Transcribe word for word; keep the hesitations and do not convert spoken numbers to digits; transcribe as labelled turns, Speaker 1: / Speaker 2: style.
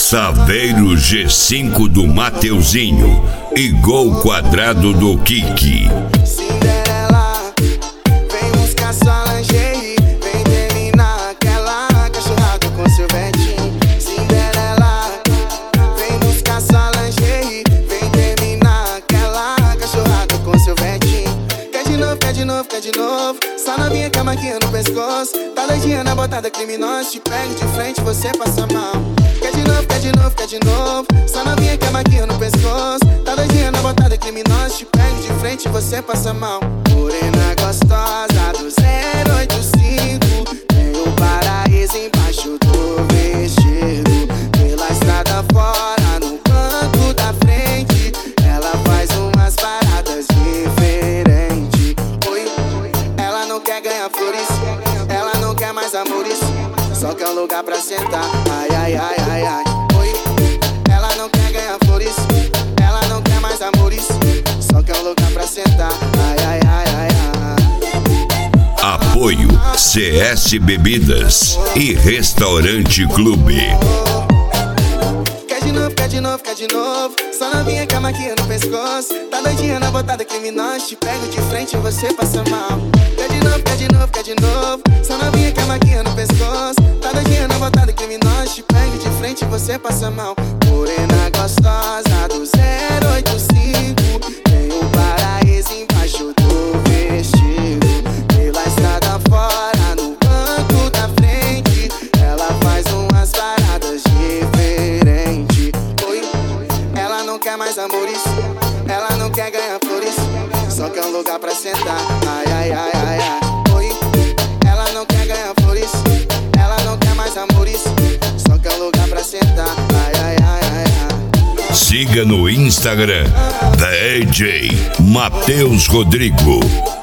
Speaker 1: Saveiro G cinco do Mateuzinho e Gol Quadrado do Kiki.
Speaker 2: Cinderela, vem buscar sua lingerie, vem terminar aquela cachorrada com seu vetinho. Cinderela, vem buscar sua lingerie, vem terminar aquela cachorrada com seu vetinho. Quer de novo, quer de novo, quer de novo, só novinha com a maquinha no pescoço. Tá doidinha na botada criminosa, te pego de frente, você passa mal. Quer de novo, quer de novo, quer de novo, só novinha com a maquinha no pescoço. Tá doidinha na botada criminosa, te pego de frente, você passa mal. Morena gostosa do zero oito cinco, tem o paraíso embaixo do vestido. Pela estrada fora, no banco da frente, ela faz umas paradas diferentes. Oi, ela não quer ganhar flores, ela não quer mais amores, só quer um lugar pra sentar. Ai, ai, ai, ai, ai. Oi, ela não quer ganhar flores, ela não quer mais amores, só quer um lugar pra sentar. Ai, ai, ai, ai, ai.
Speaker 1: Apoio C S Bebidas e Restaurante Clube.
Speaker 2: Quer de novo, quer de novo, quer de novo, só novinha com a maquinha no pescoço. Tá doidinha na botada criminosa, te pego de frente, você passa mal. Quer de novo, quer de novo, quer de novo, só novinha com a maquinha no pescoço. Tá doidinha na botada criminosa, te pego de frente, você passa mal. Morena gostosa do zero oito cinco, tem um paraíso embaixo do vestido. Pela estrada fora, no banco da frente, ela faz umas paradas diferentes. Oi, ela não quer mais amores, ela não quer ganhar flores, só quer um lugar pra sentar. Ai, ai, ai, ai, ai. Oi, ela não quer ganhar flores, ela não quer mais amores, só quer um lugar pra sentar. Ai, ai, ai, ai, ai.
Speaker 1: Siga no Instagram D J Matheus Rodrigo.